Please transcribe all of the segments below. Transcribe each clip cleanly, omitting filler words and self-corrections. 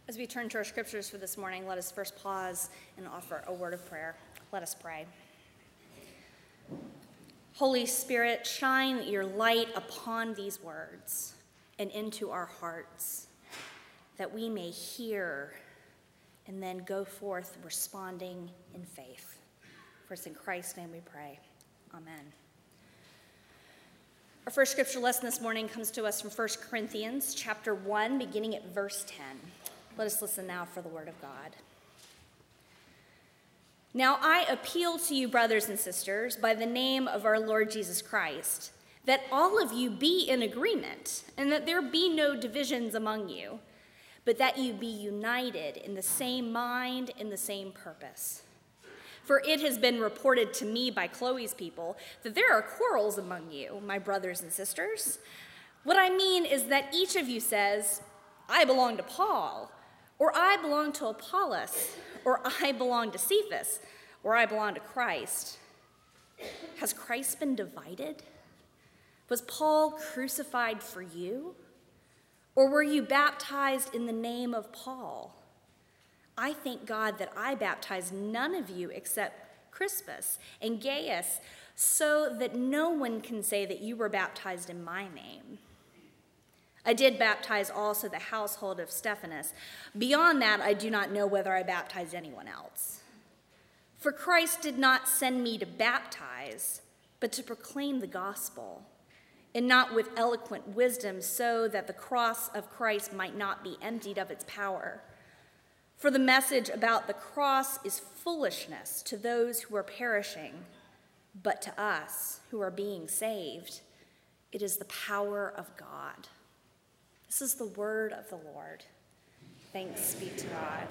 As we turn to our scriptures for this morning, let us first pause and offer a word of prayer. Let us pray. Holy Spirit, shine your light upon these words and into our hearts, that we may hear and then go forth responding in faith. For it's in Christ's name we pray. Amen. Our first scripture lesson this morning comes to us from 1 Corinthians chapter 1, beginning at verse 10. Let us listen now for the word of God. Now I appeal to you, brothers and sisters, by the name of our Lord Jesus Christ, that all of you be in agreement, and that there be no divisions among you, but that you be united in the same mind and the same purpose. For it has been reported to me by Chloe's people that there are quarrels among you, my brothers and sisters. What I mean is that each of you says, I belong to Paul, or I belong to Apollos, or I belong to Cephas, or I belong to Christ. Has Christ been divided? Was Paul crucified for you? Or were you baptized in the name of Paul? I thank God that I baptized none of you except Crispus and Gaius, so that no one can say that you were baptized in my name. I did baptize also the household of Stephanas. Beyond that, I do not know whether I baptized anyone else. For Christ did not send me to baptize, but to proclaim the gospel, and not with eloquent wisdom, so that the cross of Christ might not be emptied of its power. For the message about the cross is foolishness to those who are perishing, but to us who are being saved, it is the power of God. This is the word of the Lord. Thanks be to God.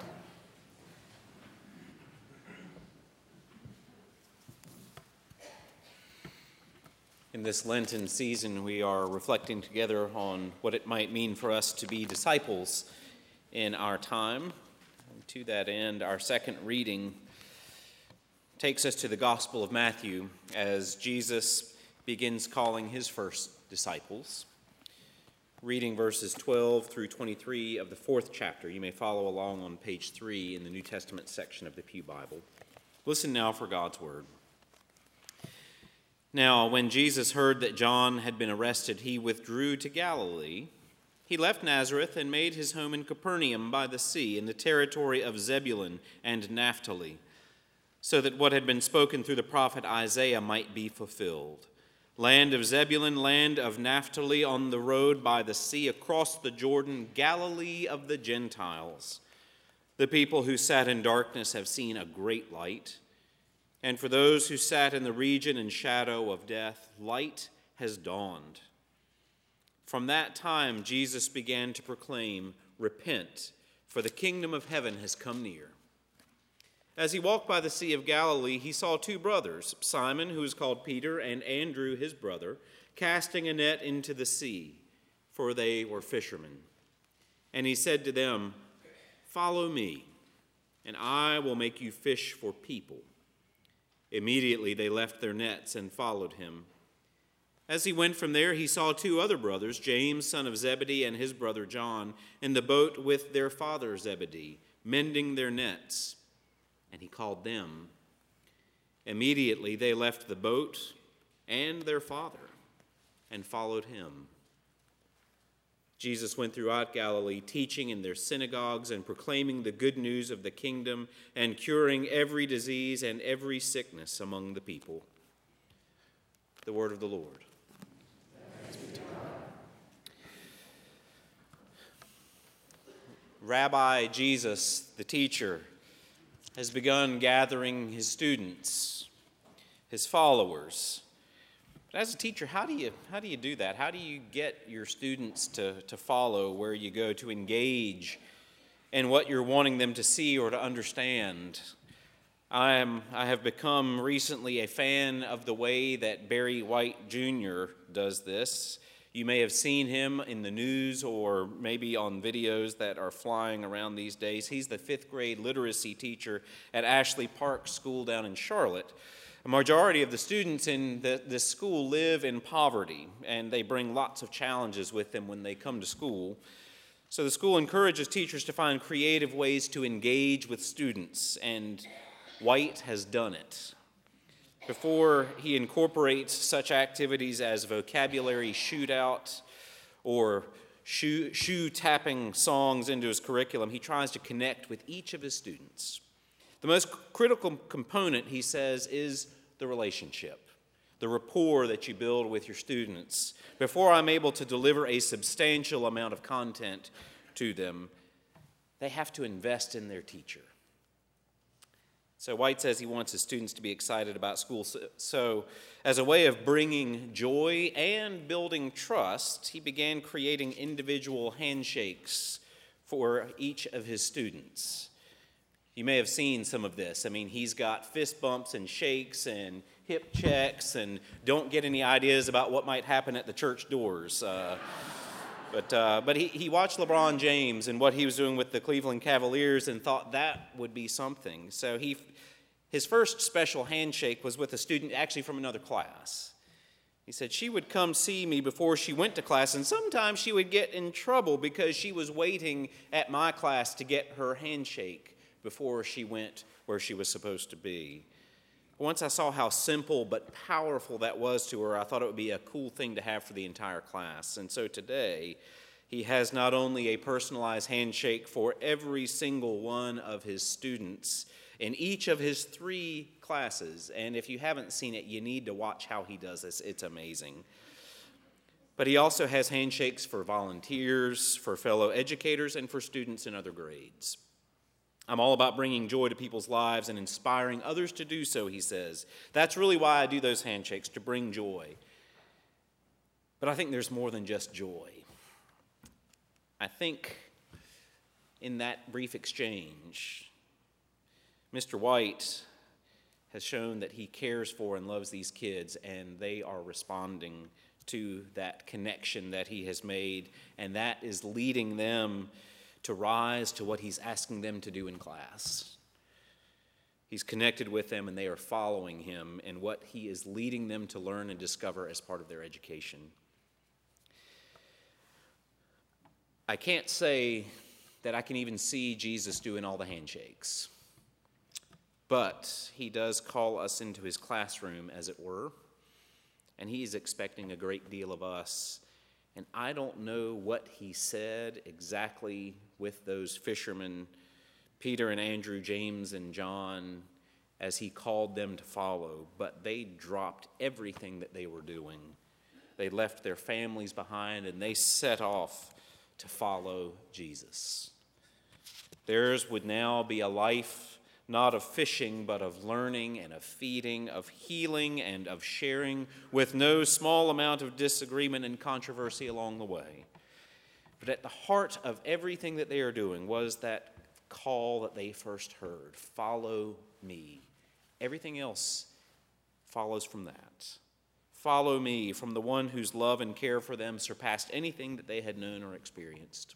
In this Lenten season, we are reflecting together on what it might mean for us to be disciples in our time. And to that end, our second reading takes us to the Gospel of Matthew as Jesus begins calling his first disciples. Reading verses 12 through 23 of the fourth chapter. You may follow along on page 3 in the New Testament section of the Pew Bible. Listen now for God's word. Now, when Jesus heard that John had been arrested, he withdrew to Galilee. He left Nazareth and made his home in Capernaum by the sea, in the territory of Zebulun and Naphtali, so that what had been spoken through the prophet Isaiah might be fulfilled. Land of Zebulun, land of Naphtali, on the road by the sea, across the Jordan, Galilee of the Gentiles. The people who sat in darkness have seen a great light. And for those who sat in the region and shadow of death, light has dawned. From that time, Jesus began to proclaim, "Repent, for the kingdom of heaven has come near." As he walked by the Sea of Galilee, he saw two brothers, Simon, who is called Peter, and Andrew, his brother, casting a net into the sea, for they were fishermen. And he said to them, "Follow me, and I will make you fish for people." Immediately they left their nets and followed him. As he went from there, he saw two other brothers, James, son of Zebedee, and his brother John, in the boat with their father Zebedee, mending their nets. And he called them. Immediately they left the boat and their father and followed him. Jesus went throughout Galilee, teaching in their synagogues and proclaiming the good news of the kingdom and curing every disease and every sickness among the people. The word of the Lord. Rabbi Jesus, the teacher, has begun gathering his students, his followers. But as a teacher, how do you do that? How do you get your students to follow where you go, to engage in what you're wanting them to see or to understand? I have become recently a fan of the way that Barry White Jr. does this. You may have seen him in the news or maybe on videos that are flying around these days. He's the 5th grade literacy teacher at Ashley Park School down in Charlotte. A majority of the students in this school live in poverty, and they bring lots of challenges with them when they come to school. So the school encourages teachers to find creative ways to engage with students, and White has done it. Before he incorporates such activities as vocabulary shootout or shoe-tapping songs into his curriculum, he tries to connect with each of his students. The most critical component, he says, is the relationship, the rapport that you build with your students. Before I'm able to deliver a substantial amount of content to them, they have to invest in their teacher. So White says he wants his students to be excited about school. So as a way of bringing joy and building trust, he began creating individual handshakes for each of his students. You may have seen some of this. I mean, he's got fist bumps and shakes and hip checks, and don't get any ideas about what might happen at the church doors. But he watched LeBron James and what he was doing with the Cleveland Cavaliers and thought that would be something. So his first special handshake was with a student actually from another class. He said she would come see me before she went to class, and sometimes she would get in trouble because she was waiting at my class to get her handshake before she went where she was supposed to be. Once I saw how simple but powerful that was to her, I thought it would be a cool thing to have for the entire class. And so today, he has not only a personalized handshake for every single one of his students in each of his 3 classes. And if you haven't seen it, you need to watch how he does this. It's amazing. But he also has handshakes for volunteers, for fellow educators, and for students in other grades. I'm all about bringing joy to people's lives and inspiring others to do so, he says. That's really why I do those handshakes, to bring joy. But I think there's more than just joy. I think in that brief exchange, Mr. White has shown that he cares for and loves these kids, and they are responding to that connection that he has made, and that is leading them to rise to what he's asking them to do in class. He's connected with them, and they are following him in what he is leading them to learn and discover as part of their education. I can't say that I can even see Jesus doing all the handshakes, but he does call us into his classroom, as it were, and he is expecting a great deal of us. And I don't know what he said exactly with those fishermen, Peter and Andrew, James and John, as he called them to follow, but they dropped everything that they were doing. They left their families behind, and they set off to follow Jesus. Theirs would now be a life not of fishing, but of learning and of feeding, of healing and of sharing, with no small amount of disagreement and controversy along the way. But at the heart of everything that they are doing was that call that they first heard, follow me. Everything else follows from that. Follow me, from the one whose love and care for them surpassed anything that they had known or experienced.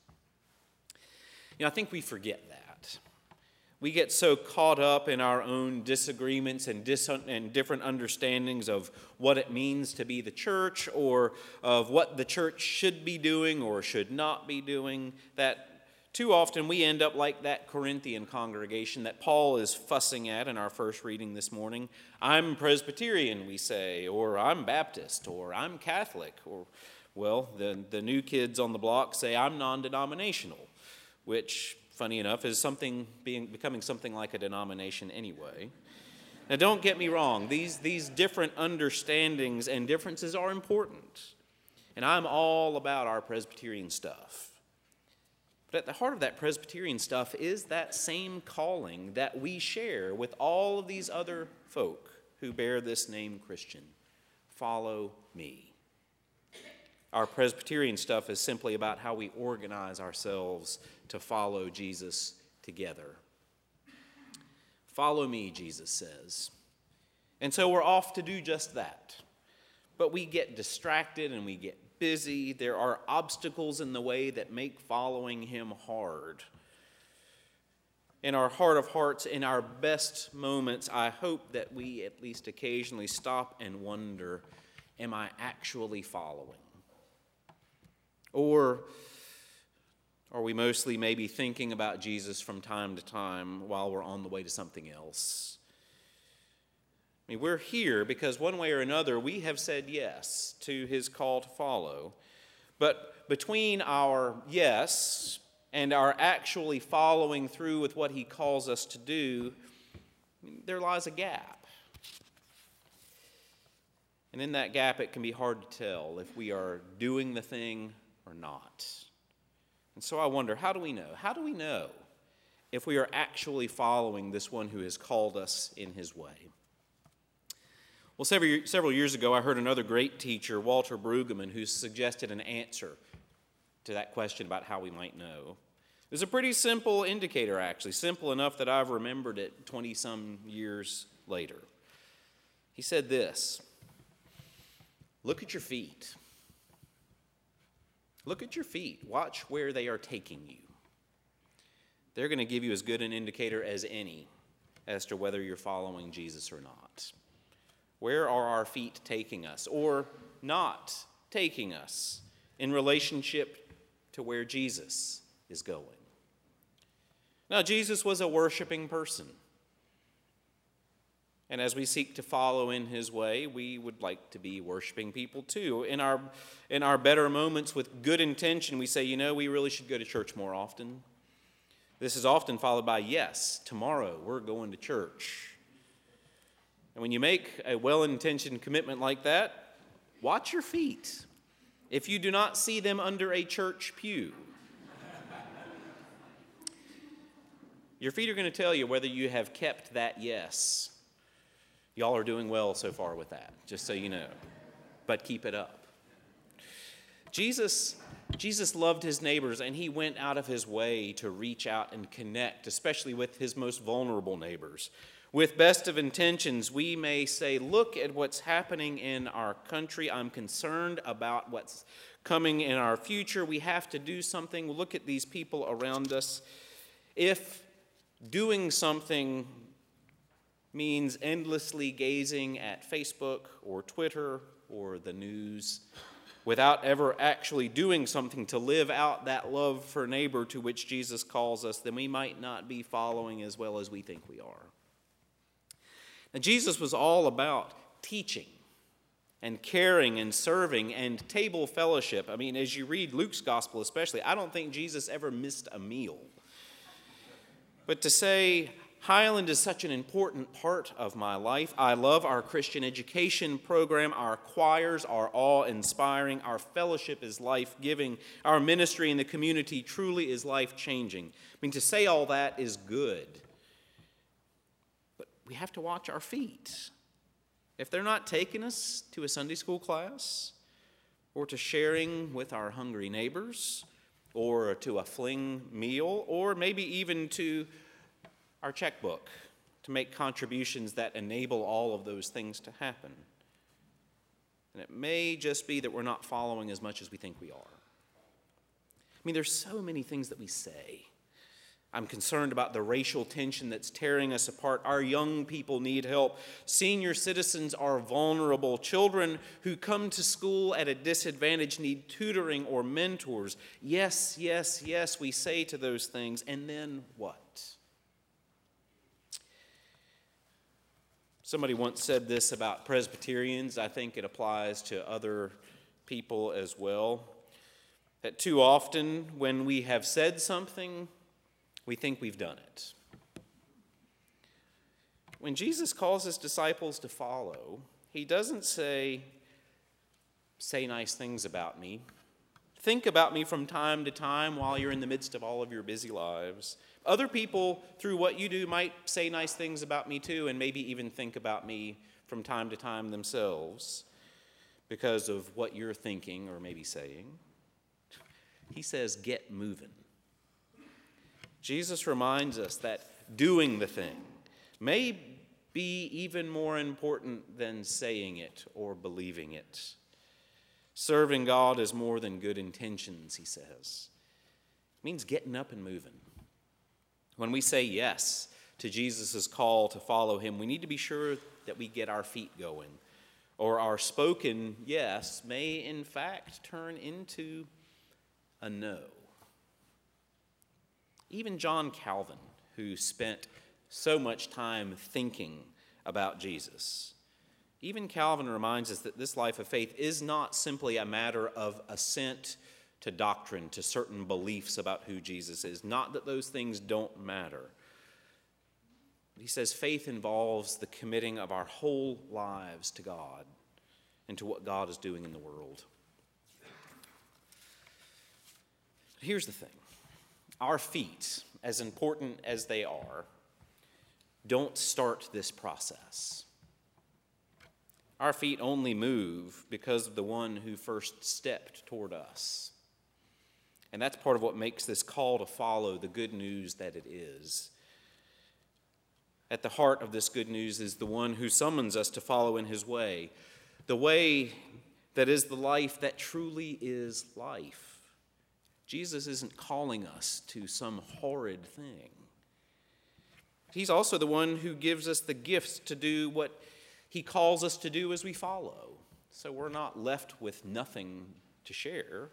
I think we forget that. We get so caught up in our own disagreements and different understandings of what it means to be the church, or of what the church should be doing or should not be doing, that too often we end up like that Corinthian congregation that Paul is fussing at in our first reading this morning. I'm Presbyterian, we say, or I'm Baptist, or I'm Catholic, or, well, the new kids on the block say I'm non-denominational, which, funny enough, is becoming something like a denomination anyway. Now, don't get me wrong. These different understandings and differences are important. And I'm all about our Presbyterian stuff. But at the heart of that Presbyterian stuff is that same calling that we share with all of these other folk who bear this name Christian. Follow me. Our Presbyterian stuff is simply about how we organize ourselves to follow Jesus together. Follow me, Jesus says. And so we're off to do just that. But we get distracted and we get busy. There are obstacles in the way that make following him hard. In our heart of hearts, in our best moments, I hope that we at least occasionally stop and wonder, am I actually following? Or Or we mostly may be thinking about Jesus from time to time while we're on the way to something else. I mean, we're here because one way or another we have said yes to his call to follow. But between our yes and our actually following through with what he calls us to do, there lies a gap. And in that gap, it can be hard to tell if we are doing the thing or not. And so I wonder, how do we know? How do we know if we are actually following this one who has called us in his way? Well, several years ago, I heard another great teacher, Walter Brueggemann, who suggested an answer to that question about how we might know. It was a pretty simple indicator, actually, simple enough that I've remembered it 20-some years later. He said this: look at your feet. Look at your feet. Watch where they are taking you. They're going to give you as good an indicator as any as to whether you're following Jesus or not. Where are our feet taking us or not taking us in relationship to where Jesus is going? Now, Jesus was a worshiping person. And as we seek to follow in his way, we would like to be worshiping people too. In our better moments with good intention, we say, we really should go to church more often. This is often followed by, yes, tomorrow we're going to church. And when you make a well-intentioned commitment like that, watch your feet. If you do not see them under a church pew, your feet are going to tell you whether you have kept that yes. Y'all are doing well so far with that, just so you know. But keep it up. Jesus loved his neighbors, and he went out of his way to reach out and connect, especially with his most vulnerable neighbors. With best of intentions, we may say, look at what's happening in our country. I'm concerned about what's coming in our future. We have to do something. Look at these people around us. If doing something means endlessly gazing at Facebook or Twitter or the news without ever actually doing something to live out that love for neighbor to which Jesus calls us, then we might not be following as well as we think we are. Now, Jesus was all about teaching and caring and serving and table fellowship. I mean, as you read Luke's gospel especially, I don't think Jesus ever missed a meal. But to say, Highland is such an important part of my life. I love our Christian education program. Our choirs are awe-inspiring. Our fellowship is life-giving. Our ministry in the community truly is life-changing. I mean, to say all that is good. But we have to watch our feet. If they're not taking us to a Sunday school class, or to sharing with our hungry neighbors, or to a fling meal, or maybe even to our checkbook to make contributions that enable all of those things to happen. And it may just be that we're not following as much as we think we are. I mean, there's so many things that we say. I'm concerned about the racial tension that's tearing us apart. Our young people need help. Senior citizens are vulnerable. Children who come to school at a disadvantage need tutoring or mentors. Yes, yes, yes, we say to those things. And then what? Somebody once said this about Presbyterians. I think it applies to other people as well. That too often when we have said something, we think we've done it. When Jesus calls his disciples to follow, he doesn't say nice things about me. Think about me from time to time while you're in the midst of all of your busy lives. Other people, through what you do, might say nice things about me too, and maybe even think about me from time to time themselves because of what you're thinking or maybe saying. He says, get moving. Jesus reminds us that doing the thing may be even more important than saying it or believing it. Serving God is more than good intentions, he says. It means getting up and moving. When we say yes to Jesus' call to follow him, we need to be sure that we get our feet going, or our spoken yes may in fact turn into a no. Even John Calvin, who spent so much time thinking about Jesus, even Calvin reminds us that this life of faith is not simply a matter of assent to doctrine, to certain beliefs about who Jesus is. Not that those things don't matter. He says faith involves the committing of our whole lives to God and to what God is doing in the world. Here's the thing. Our feet, as important as they are, don't start this process. Our feet only move because of the one who first stepped toward us. And that's part of what makes this call to follow the good news that it is. At the heart of this good news is the one who summons us to follow in his way, the way that is the life that truly is life. Jesus isn't calling us to some horrid thing. He's also the one who gives us the gifts to do what he calls us to do as we follow. So we're not left with nothing to share.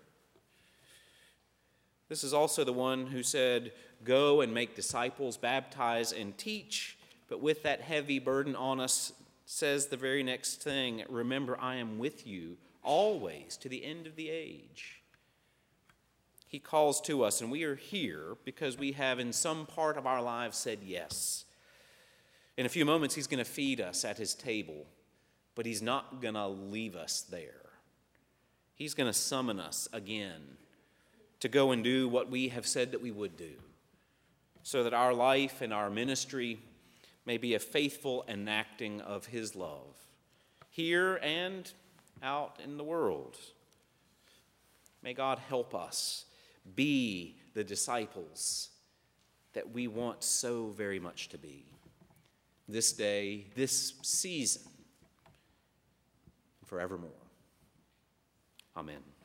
This is also the one who said, "Go and make disciples, baptize and teach," but with that heavy burden on us says the very next thing, "Remember, I am with you always to the end of the age." He calls to us, and we are here because we have in some part of our lives said yes. In a few moments, he's going to feed us at his table, but he's not going to leave us there. He's going to summon us again to go and do what we have said that we would do, so that our life and our ministry may be a faithful enacting of his love, here and out in the world. May God help us be the disciples that we want so very much to be. This day, this season, forevermore. Amen.